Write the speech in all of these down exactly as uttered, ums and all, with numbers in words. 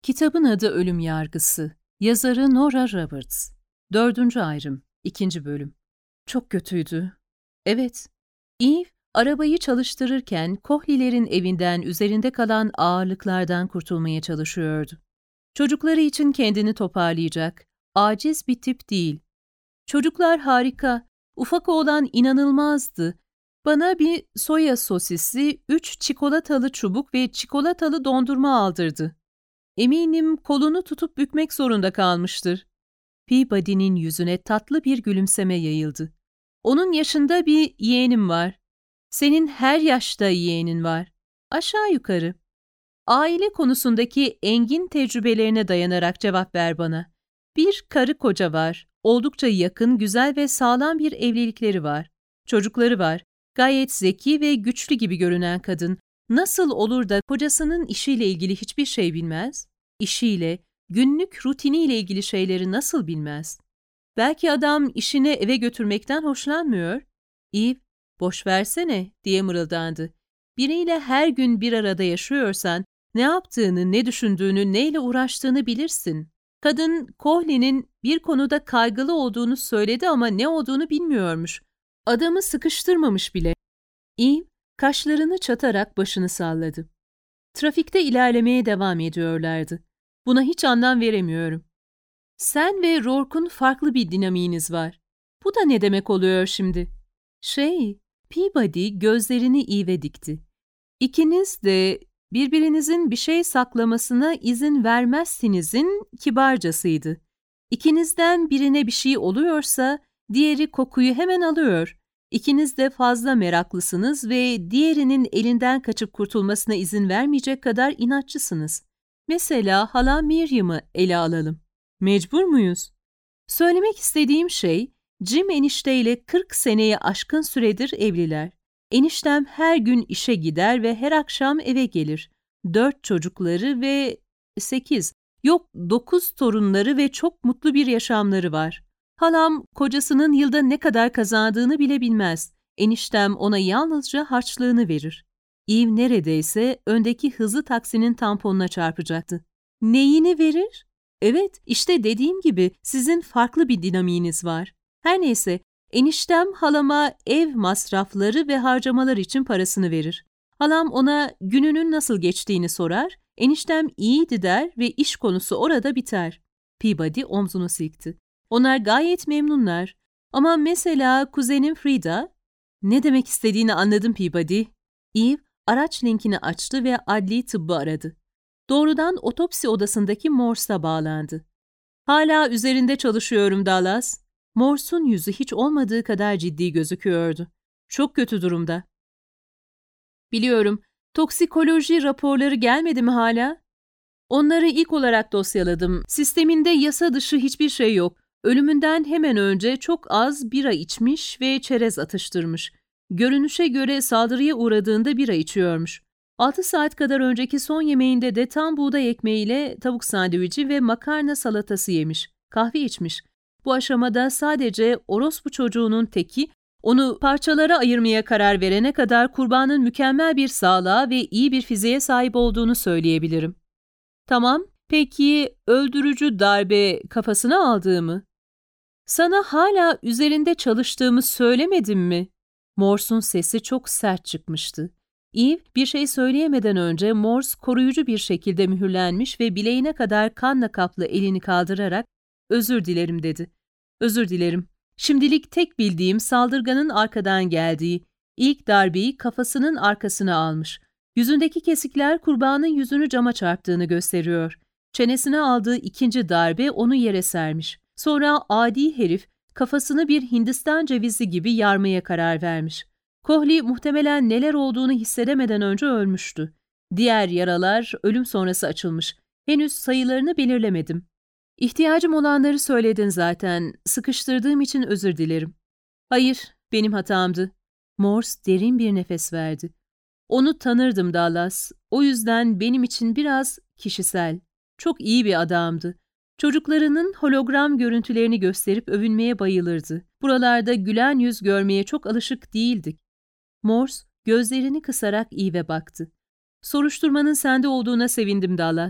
Kitabın adı Ölüm Yargısı. Yazarı Nora Roberts. Dördüncü ayrım. İkinci bölüm. Çok kötüydü. Evet. Eve, arabayı çalıştırırken Cohley'lerin evinden üzerinde kalan ağırlıklardan kurtulmaya çalışıyordu. Çocukları için kendini toparlayacak, aciz bir tip değil. Çocuklar harika, ufak oğlan inanılmazdı. Bana bir soya sosisli, üç çikolatalı çubuk ve çikolatalı dondurma aldırdı. Eminim kolunu tutup bükmek zorunda kalmıştır. Peabody'nin yüzüne tatlı bir gülümseme yayıldı. Onun yaşında bir yeğenim var. Senin her yaşta yeğenin var. Aşağı yukarı. Aile konusundaki engin tecrübelerine dayanarak cevap ver bana. Bir karı koca var. Oldukça yakın, güzel ve sağlam bir evlilikleri var. Çocukları var. Gayet zeki ve güçlü gibi görünen kadın. Nasıl olur da kocasının işiyle ilgili hiçbir şey bilmez? İşiyle, günlük rutiniyle ilgili şeyleri nasıl bilmez? Belki adam işini eve götürmekten hoşlanmıyor. Eve, boş versene diye mırıldandı. Biriyle her gün bir arada yaşıyorsan, ne yaptığını, ne düşündüğünü, neyle uğraştığını bilirsin. Kadın, Cohley'nin bir konuda kaygılı olduğunu söyledi ama ne olduğunu bilmiyormuş. Adamı sıkıştırmamış bile. Eve, kaşlarını çatarak başını salladı. Trafikte ilerlemeye devam ediyorlardı. Buna hiç anlam veremiyorum. Sen ve Rourke'un farklı bir dinamiğiniz var. Bu da ne demek oluyor şimdi? Şey, Peabody gözlerini Eve'e dikti. İkiniz de birbirinizin bir şey saklamasına izin vermezsinizin kibarcasıydı. İkinizden birine bir şey oluyorsa diğeri kokuyu hemen alıyor. İkiniz de fazla meraklısınız ve diğerinin elinden kaçıp kurtulmasına izin vermeyecek kadar inatçısınız. Mesela hala Miriam'ı ele alalım. Mecbur muyuz? Söylemek istediğim şey, Jim enişteyle kırk seneyi aşkın süredir evliler. Eniştem her gün işe gider ve her akşam eve gelir. Dört çocukları ve sekiz, yok dokuz torunları ve çok mutlu bir yaşamları var. Halam kocasının yılda ne kadar kazandığını bile bilmez. Eniştem ona yalnızca harçlığını verir. Eve neredeyse öndeki hızlı taksinin tamponuna çarpacaktı. Neyini verir? Evet, işte dediğim gibi sizin farklı bir dinamiğiniz var. Her neyse, eniştem halama ev masrafları ve harcamalar için parasını verir. Halam ona gününün nasıl geçtiğini sorar, eniştem iyiydi der ve iş konusu orada biter. Peabody omzunu silkti. Onlar gayet memnunlar. Ama mesela kuzenim Frida, ne demek istediğini anladım Peabody. Eve araç linkini açtı ve adli tıbbı aradı. Doğrudan otopsi odasındaki Morse'a bağlandı. Hala üzerinde çalışıyorum Dallas. Morse'un yüzü hiç olmadığı kadar ciddi gözüküyordu. Çok kötü durumda. Biliyorum, toksikoloji raporları gelmedi mi hala? Onları ilk olarak dosyaladım. Sisteminde yasa dışı hiçbir şey yok. Ölümünden hemen önce çok az bira içmiş ve çerez atıştırmış. Görünüşe göre saldırıya uğradığında bira içiyormuş. Altı saat kadar önceki son yemeğinde de tam buğday ekmeğiyle tavuk sandviçi ve makarna salatası yemiş. Kahve içmiş. Bu aşamada sadece orospu çocuğunun teki, onu parçalara ayırmaya karar verene kadar kurbanın mükemmel bir sağlığa ve iyi bir fiziğe sahip olduğunu söyleyebilirim. Tamam, peki öldürücü darbe kafasına aldığımı? Sana hala üzerinde çalıştığımı söylemedim mi? Morse'un sesi çok sert çıkmıştı. Eve bir şey söyleyemeden önce Morse koruyucu bir şekilde mühürlenmiş ve bileğine kadar kanla kaplı elini kaldırarak "Özür dilerim" dedi. "Özür dilerim. Şimdilik tek bildiğim saldırganın arkadan geldiği. İlk darbeyi kafasının arkasına almış. Yüzündeki kesikler kurbanın yüzünü cama çarptığını gösteriyor. Çenesine aldığı ikinci darbe onu yere sermiş. Sonra adi herif kafasını bir Hindistan cevizi gibi yarmaya karar vermiş. Cohley muhtemelen neler olduğunu hissedemeden önce ölmüştü. Diğer yaralar ölüm sonrası açılmış. Henüz sayılarını belirlemedim. İhtiyacım olanları söyledin zaten. Sıkıştırdığım için özür dilerim. Hayır, benim hatamdı. Morse derin bir nefes verdi. Onu tanırdım Dallas. O yüzden benim için biraz kişisel. Çok iyi bir adamdı. Çocuklarının hologram görüntülerini gösterip övünmeye bayılırdı. Buralarda gülen yüz görmeye çok alışık değildik. Morse gözlerini kısarak Eve'e baktı. Soruşturmanın sende olduğuna sevindim Dallas.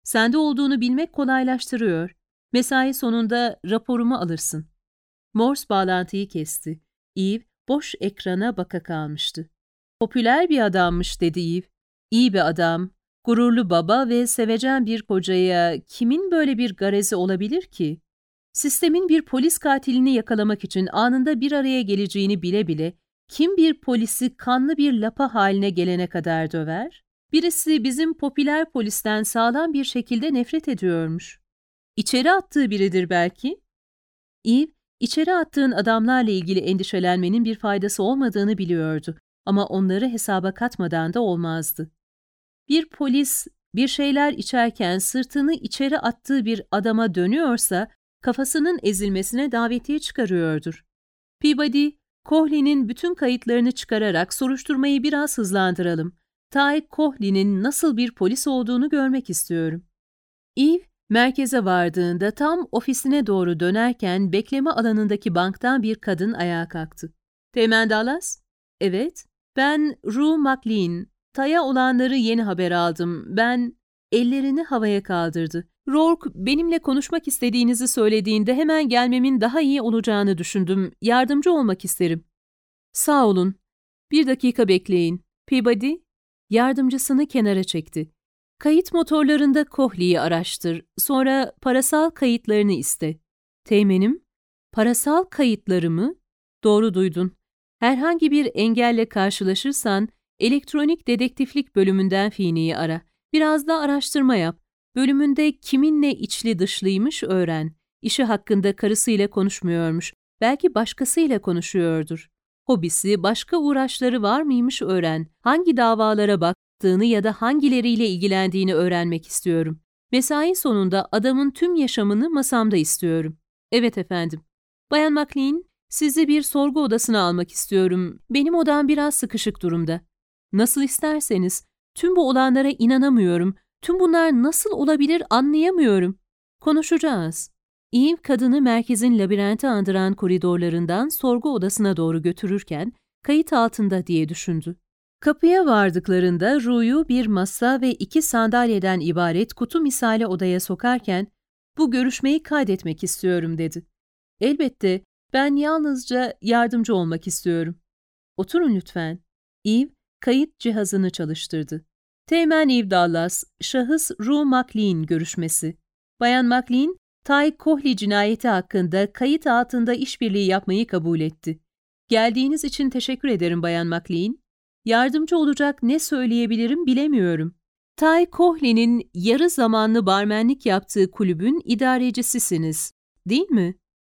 Sende olduğunu bilmek kolaylaştırıyor. Mesai sonunda raporumu alırsın. Morse bağlantıyı kesti. Eve boş ekrana baka kalmıştı. Popüler bir adammış dedi Eve. İyi bir adam, gururlu baba ve sevecen bir kocaya kimin böyle bir garezi olabilir ki? Sistemin bir polis katilini yakalamak için anında bir araya geleceğini bile bile kim bir polisi kanlı bir lapa haline gelene kadar döver? Birisi bizim popüler polisten sağlam bir şekilde nefret ediyormuş. İçeri attığı biridir belki? Eve, içeri attığın adamlarla ilgili endişelenmenin bir faydası olmadığını biliyordu ama onları hesaba katmadan da olmazdı. Bir polis bir şeyler içerken sırtını içeri attığı bir adama dönüyorsa kafasının ezilmesine davetiye çıkarıyordur. Peabody, Cohley'nin bütün kayıtlarını çıkararak soruşturmayı biraz hızlandıralım. Ty Cohley'nin nasıl bir polis olduğunu görmek istiyorum. Eve, merkeze vardığında tam ofisine doğru dönerken bekleme alanındaki banktan bir kadın ayağa kalktı. Teğmen Dallas? Evet, ben Rue McLean. Ty'a olanları yeni haber aldım. Ben... Ellerini havaya kaldırdı. Rourke, benimle konuşmak istediğinizi söylediğinde hemen gelmemin daha iyi olacağını düşündüm. Yardımcı olmak isterim. Sağ olun. Bir dakika bekleyin. Peabody, yardımcısını kenara çekti. Kayıt motorlarında Cohley'i araştır. Sonra parasal kayıtlarını iste. Teğmenim, parasal kayıtları mı? Doğru duydun. Herhangi bir engelle karşılaşırsan elektronik dedektiflik bölümünden Feeney'i ara. Biraz da araştırma yap. Bölümünde kiminle içli dışlıymış öğren. İşi hakkında karısıyla konuşmuyormuş. Belki başkasıyla konuşuyordur. Hobisi, başka uğraşları var mıymış öğren. Hangi davalara baktığını ya da hangileriyle ilgilendiğini öğrenmek istiyorum. Mesai sonunda adamın tüm yaşamını masamda istiyorum. Evet efendim. Bayan McLean, sizi bir sorgu odasına almak istiyorum. Benim odam biraz sıkışık durumda. Nasıl isterseniz. Tüm bu olanlara inanamıyorum. Tüm bunlar nasıl olabilir anlayamıyorum. Konuşacağız. Eve kadını merkezin labirenti andıran koridorlarından sorgu odasına doğru götürürken kayıt altında diye düşündü. Kapıya vardıklarında Rue'yu bir masa ve iki sandalyeden ibaret kutu misali odaya sokarken "Bu görüşmeyi kaydetmek istiyorum." dedi. "Elbette, ben yalnızca yardımcı olmak istiyorum." "Oturun lütfen." Eve kayıt cihazını çalıştırdı. Teğmen Eve Dallas, şahıs Rue McLean görüşmesi. Bayan McLean, Ty Cohley cinayeti hakkında kayıt altında işbirliği yapmayı kabul etti. Geldiğiniz için teşekkür ederim Bayan McLean. Yardımcı olacak ne söyleyebilirim bilemiyorum. Ty Cohley'nin yarı zamanlı barmenlik yaptığı kulübün idarecisisiniz, değil mi?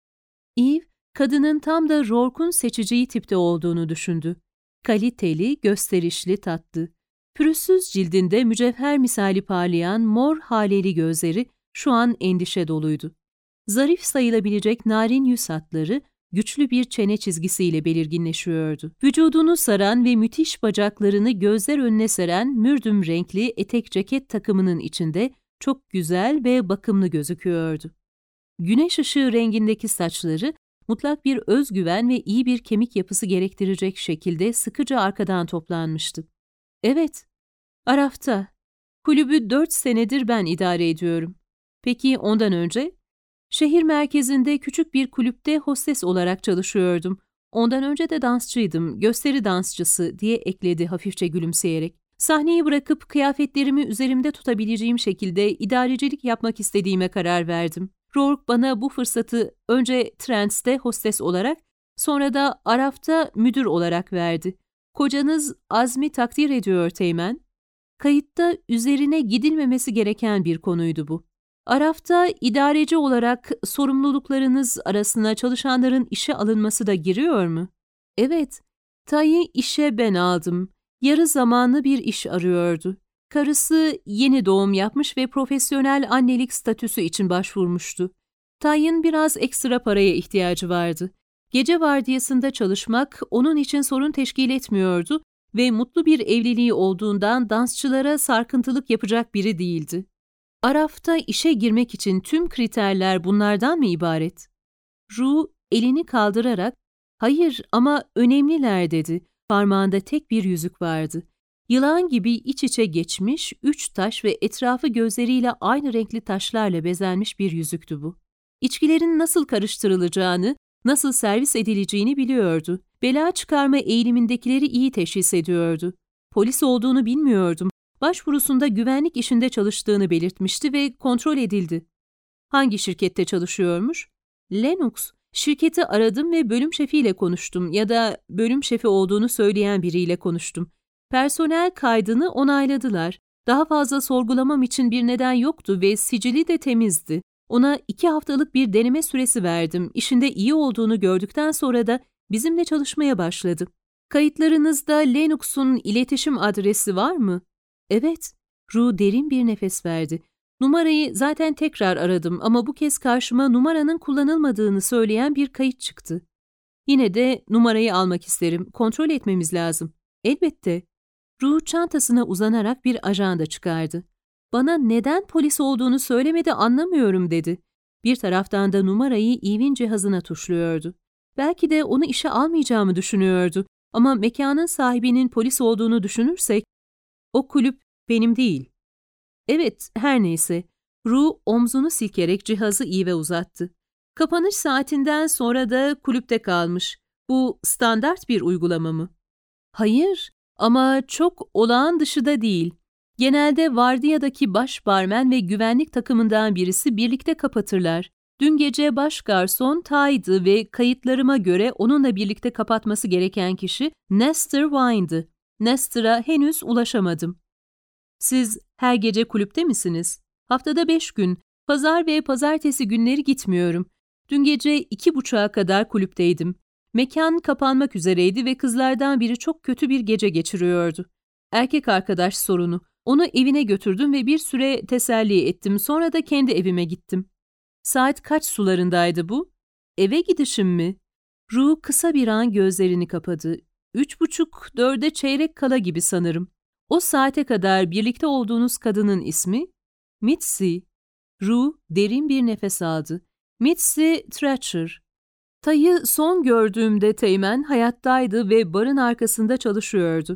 Eve, kadının tam da Rourke'un seçeceği tipte olduğunu düşündü. Kaliteli, gösterişli, tatlı. Pürüzsüz cildinde mücevher misali parlayan mor haleli gözleri şu an endişe doluydu. Zarif sayılabilecek narin yüz hatları güçlü bir çene çizgisiyle belirginleşiyordu. Vücudunu saran ve müthiş bacaklarını gözler önüne seren mürdüm renkli etek ceket takımının içinde çok güzel ve bakımlı gözüküyordu. Güneş ışığı rengindeki saçları mutlak bir özgüven ve iyi bir kemik yapısı gerektirecek şekilde sıkıca arkadan toplanmıştı. Evet, Araf'ta. Kulübü dört senedir ben idare ediyorum. Peki ondan önce? Şehir merkezinde küçük bir kulüpte hostes olarak çalışıyordum. Ondan önce de dansçıydım, gösteri dansçısı diye ekledi hafifçe gülümseyerek. Sahneyi bırakıp kıyafetlerimi üzerimde tutabileceğim şekilde idarecilik yapmak istediğime karar verdim. Rourke bana bu fırsatı önce Trends'te hostes olarak, sonra da Araf'ta müdür olarak verdi. Kocanız azmi takdir ediyor Teğmen. Kayıtta üzerine gidilmemesi gereken bir konuydu bu. Araf'ta idareci olarak sorumluluklarınız arasına çalışanların işe alınması da giriyor mu? Evet, Ty'yi işe ben aldım. Yarı zamanlı bir iş arıyordu. Karısı yeni doğum yapmış ve profesyonel annelik statüsü için başvurmuştu. Ty'nin biraz ekstra paraya ihtiyacı vardı. Gece vardiyasında çalışmak onun için sorun teşkil etmiyordu ve mutlu bir evliliği olduğundan dansçılara sarkıntılık yapacak biri değildi. Araf'ta işe girmek için tüm kriterler bunlardan mı ibaret? Rue elini kaldırarak, "Hayır ama önemliler." dedi. Parmağında tek bir yüzük vardı. Yılan gibi iç içe geçmiş, üç taş ve etrafı gözleriyle aynı renkli taşlarla bezenmiş bir yüzüktü bu. İçkilerin nasıl karıştırılacağını, nasıl servis edileceğini biliyordu. Bela çıkarma eğilimindekileri iyi teşhis ediyordu. Polis olduğunu bilmiyordum. Başvurusunda güvenlik işinde çalıştığını belirtmişti ve kontrol edildi. Hangi şirkette çalışıyormuş? Lennox. Şirketi aradım ve bölüm şefiyle konuştum ya da bölüm şefi olduğunu söyleyen biriyle konuştum. Personel kaydını onayladılar. Daha fazla sorgulamam için bir neden yoktu ve sicili de temizdi. Ona iki haftalık bir deneme süresi verdim. İşinde iyi olduğunu gördükten sonra da bizimle çalışmaya başladı. Kayıtlarınızda Lennox'un iletişim adresi var mı? Evet. Rue derin bir nefes verdi. Numarayı zaten tekrar aradım ama bu kez karşıma numaranın kullanılmadığını söyleyen bir kayıt çıktı. Yine de numarayı almak isterim. Kontrol etmemiz lazım. Elbette. Rue çantasına uzanarak bir ajanda çıkardı. Bana neden polis olduğunu söylemedi anlamıyorum dedi. Bir taraftan da numarayı Eve'in cihazına tuşluyordu. Belki de onu işe almayacağımı düşünüyordu. Ama mekanın sahibinin polis olduğunu düşünürsek, o kulüp benim değil. Evet, her neyse. Rue omzunu silkerek cihazı Eve'e uzattı. Kapanış saatinden sonra da kulüpte kalmış. Bu standart bir uygulama mı? Hayır, ama çok olağan dışı da değil. Genelde vardiyadaki baş barmen ve güvenlik takımından birisi birlikte kapatırlar. Dün gece baş garson Ty'dı ve kayıtlarıma göre onunla birlikte kapatması gereken kişi Nestor Wine'dı. Nestor'a henüz ulaşamadım. Siz her gece kulüpte misiniz? Haftada beş gün, pazar ve pazartesi günleri gitmiyorum. Dün gece iki buçuğa kadar kulüpteydim. Mekan kapanmak üzereydi ve kızlardan biri çok kötü bir gece geçiriyordu. Erkek arkadaş sorunu. Onu evine götürdüm ve bir süre teselli ettim. Sonra da kendi evime gittim. Saat kaç sularındaydı bu? Eve gidişim mi? Rue kısa bir an gözlerini kapadı. Üç buçuk, dörde çeyrek kala gibi sanırım. O saate kadar birlikte olduğunuz kadının ismi? Mitzi. Rue derin bir nefes aldı. Mitzi Thatcher. Tay'ı son gördüğümde Teğmen hayattaydı ve barın arkasında çalışıyordu.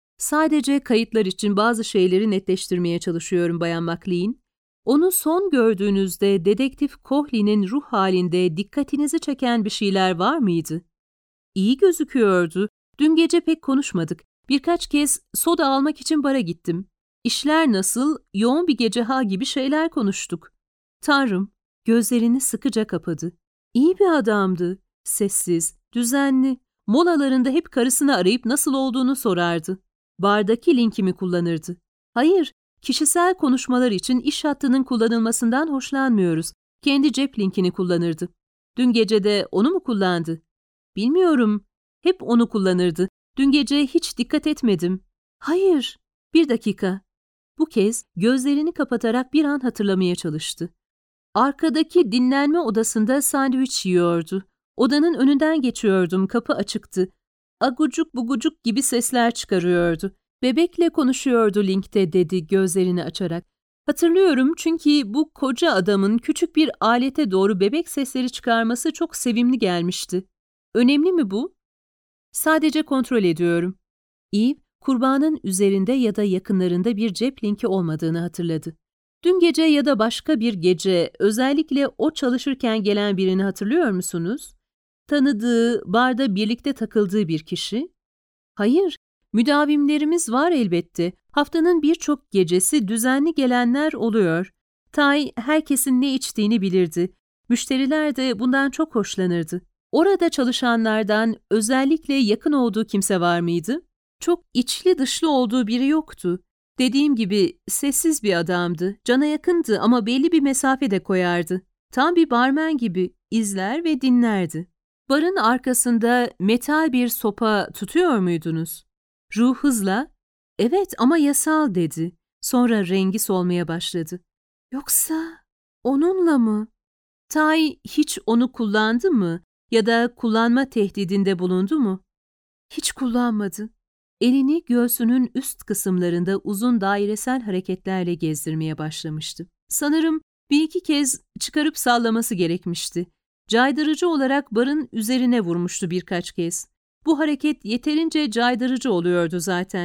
Sadece kayıtlar için bazı şeyleri netleştirmeye çalışıyorum Bayan McLean. Onu son gördüğünüzde Dedektif Cohley'nin ruh halinde dikkatinizi çeken bir şeyler var mıydı? İyi gözüküyordu. Dün gece pek konuşmadık. Birkaç kez soda almak için bara gittim. İşler nasıl, yoğun bir gece ha gibi şeyler konuştuk. Tanrım, gözlerini sıkıca kapadı. İyi bir adamdı. Sessiz, düzenli. Molalarında hep karısını arayıp nasıl olduğunu sorardı. Bardaki linkimi kullanırdı. Hayır, kişisel konuşmalar için iş hattının kullanılmasından hoşlanmıyoruz. Kendi cep linkini kullanırdı. Dün gece de onu mu kullandı? Bilmiyorum. Hep onu kullanırdı. Dün gece hiç dikkat etmedim. Hayır. Bir dakika. Bu kez gözlerini kapatarak bir an hatırlamaya çalıştı. Arkadaki dinlenme odasında sandviç yiyordu. Odanın önünden geçiyordum, kapı açıktı. Agucuk bugucuk gibi sesler çıkarıyordu. Bebekle konuşuyordu linkte dedi gözlerini açarak. Hatırlıyorum çünkü bu koca adamın küçük bir alete doğru bebek sesleri çıkarması çok sevimli gelmişti. Önemli mi bu? Sadece kontrol ediyorum. Eve, kurbanın üzerinde ya da yakınlarında bir cep linki olmadığını hatırladı. Dün gece ya da başka bir gece özellikle o çalışırken gelen birini hatırlıyor musunuz? Tanıdığı, barda birlikte takıldığı bir kişi? Hayır, müdavimlerimiz var elbette. Haftanın birçok gecesi düzenli gelenler oluyor. Tay herkesin ne içtiğini bilirdi. Müşteriler de bundan çok hoşlanırdı. Orada çalışanlardan özellikle yakın olduğu kimse var mıydı? Çok içli dışlı olduğu biri yoktu. Dediğim gibi sessiz bir adamdı. Cana yakındı ama belli bir mesafe de koyardı. Tam bir barmen gibi izler ve dinlerdi. Barın arkasında metal bir sopa tutuyor muydunuz? Rue hızla, evet ama yasal dedi. Sonra rengi solmaya başladı. Yoksa onunla mı? Tay hiç onu kullandı mı? Ya da kullanma tehdidinde bulundu mu? Hiç kullanmadı. Elini göğsünün üst kısımlarında uzun dairesel hareketlerle gezdirmeye başlamıştı. Sanırım bir iki kez çıkarıp sallaması gerekmişti. Caydırıcı olarak barın üzerine vurmuştu birkaç kez. Bu hareket yeterince caydırıcı oluyordu zaten.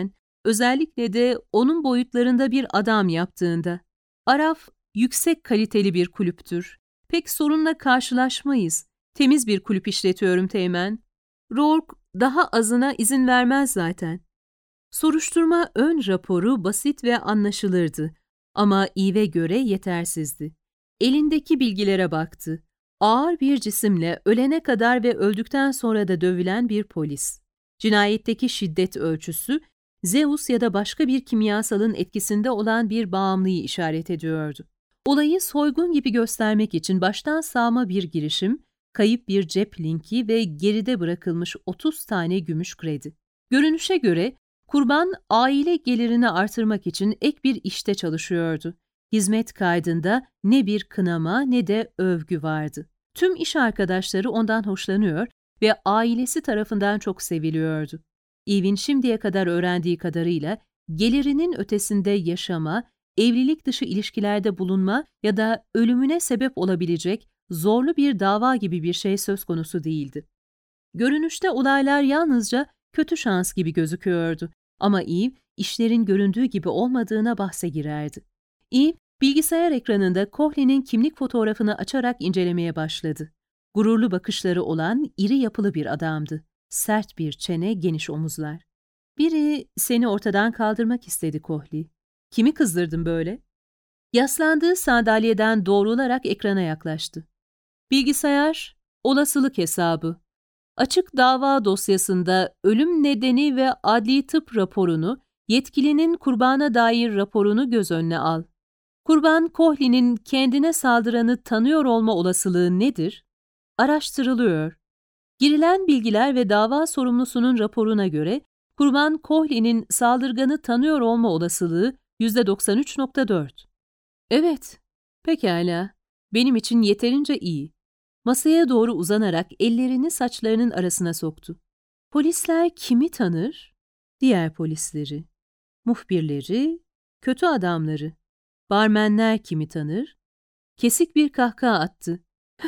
özellikle de onun boyutlarında bir adam yaptığında. Araf, yüksek kaliteli bir kulüptür. Pek sorunla karşılaşmayız. Temiz bir kulüp işletiyorum Teğmen. Rourke daha azına izin vermez zaten. Soruşturma ön raporu basit ve anlaşılırdı ama Eve'e göre yetersizdi. Elindeki bilgilere baktı. Ağır bir cisimle ölene kadar ve öldükten sonra da dövülen bir polis. Cinayetteki şiddet ölçüsü, Zeus ya da başka bir kimyasalın etkisinde olan bir bağımlıyı işaret ediyordu. Olayı soygun gibi göstermek için baştan sağma bir girişim, kayıp bir cep linki ve geride bırakılmış otuz tane gümüş kredi. Görünüşe göre kurban aile gelirini artırmak için ek bir işte çalışıyordu. Hizmet kaydında ne bir kınama ne de övgü vardı. Tüm iş arkadaşları ondan hoşlanıyor ve ailesi tarafından çok seviliyordu. Eve'in şimdiye kadar öğrendiği kadarıyla gelirinin ötesinde yaşama, evlilik dışı ilişkilerde bulunma ya da ölümüne sebep olabilecek zorlu bir dava gibi bir şey söz konusu değildi. Görünüşte olaylar yalnızca kötü şans gibi gözüküyordu ama Eve, işlerin göründüğü gibi olmadığına bahse girerdi. Eve, bilgisayar ekranında Cohley'nin kimlik fotoğrafını açarak incelemeye başladı. Gururlu bakışları olan iri yapılı bir adamdı. Sert bir çene, geniş omuzlar. Biri seni ortadan kaldırmak istedi Cohley. Kimi kızdırdın böyle? Yaslandığı sandalyeden doğrularak ekrana yaklaştı. Bilgisayar, olasılık hesabı. Açık dava dosyasında ölüm nedeni ve adli tıp raporunu, yetkilinin kurbana dair raporunu göz önüne al. Kurban Cohley'nin kendine saldıranı tanıyor olma olasılığı nedir? Araştırılıyor. Girilen bilgiler ve dava sorumlusunun raporuna göre kurban Cohley'nin saldırganı tanıyor olma olasılığı yüzde doksan üç nokta dört. Evet, pekala. Benim için yeterince iyi. Masaya doğru uzanarak ellerini saçlarının arasına soktu. Polisler kimi tanır? Diğer polisleri, muhbirleri, kötü adamları. Barmenler kimi tanır? Kesik bir kahkaha attı.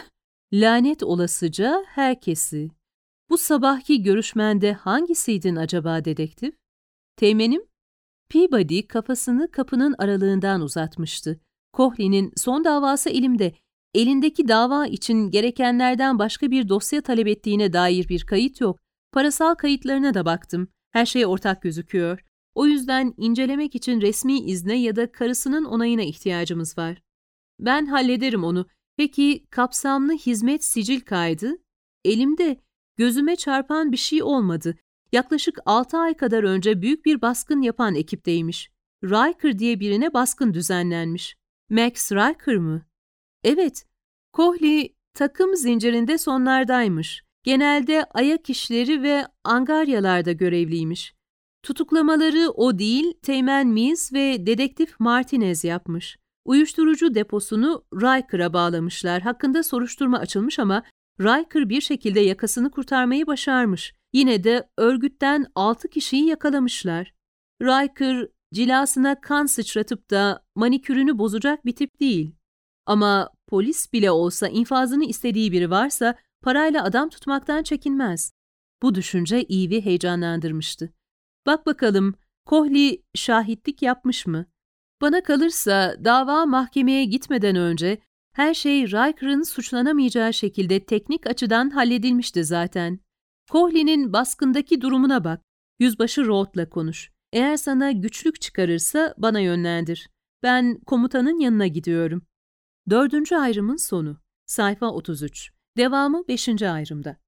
Lanet olasıca herkesi. Bu sabahki görüşmende hangisiydin acaba dedektif? Teğmenim? Peabody kafasını kapının aralığından uzatmıştı. Cohley'nin son davası elimde. Elindeki dava için gerekenlerden başka bir dosya talep ettiğine dair bir kayıt yok. Parasal kayıtlarına da baktım. Her şey ortak gözüküyor. O yüzden incelemek için resmi izne ya da karısının onayına ihtiyacımız var. Ben hallederim onu. Peki kapsamlı hizmet sicil kaydı? Elimde. Gözüme çarpan bir şey olmadı. Yaklaşık altı ay kadar önce büyük bir baskın yapan ekipteymiş. Riker diye birine baskın düzenlenmiş. Max Riker mı? Evet. Cohley takım zincirinde sonlardaymış. Genelde ayak işleri ve angaryalarda görevliymiş. Tutuklamaları o değil, Teğmen Mills ve dedektif Martinez yapmış. Uyuşturucu deposunu Riker'a bağlamışlar. Hakkında soruşturma açılmış ama Riker bir şekilde yakasını kurtarmayı başarmış. Yine de örgütten altı kişiyi yakalamışlar. Riker cilasına kan sıçratıp da manikürünü bozacak bir tip değil. Ama polis bile olsa infazını istediği biri varsa parayla adam tutmaktan çekinmez. Bu düşünce Eve'i heyecanlandırmıştı. Bak bakalım, Cohley şahitlik yapmış mı? Bana kalırsa dava mahkemeye gitmeden önce her şey Riker'ın suçlanamayacağı şekilde teknik açıdan halledilmişti zaten. Cohley'nin baskındaki durumuna bak. Yüzbaşı Roth'la konuş. Eğer sana güçlük çıkarırsa bana yönlendir. Ben komutanın yanına gidiyorum. Dördüncü ayrımın sonu. Sayfa otuz üç. Devamı beşinci ayrımda.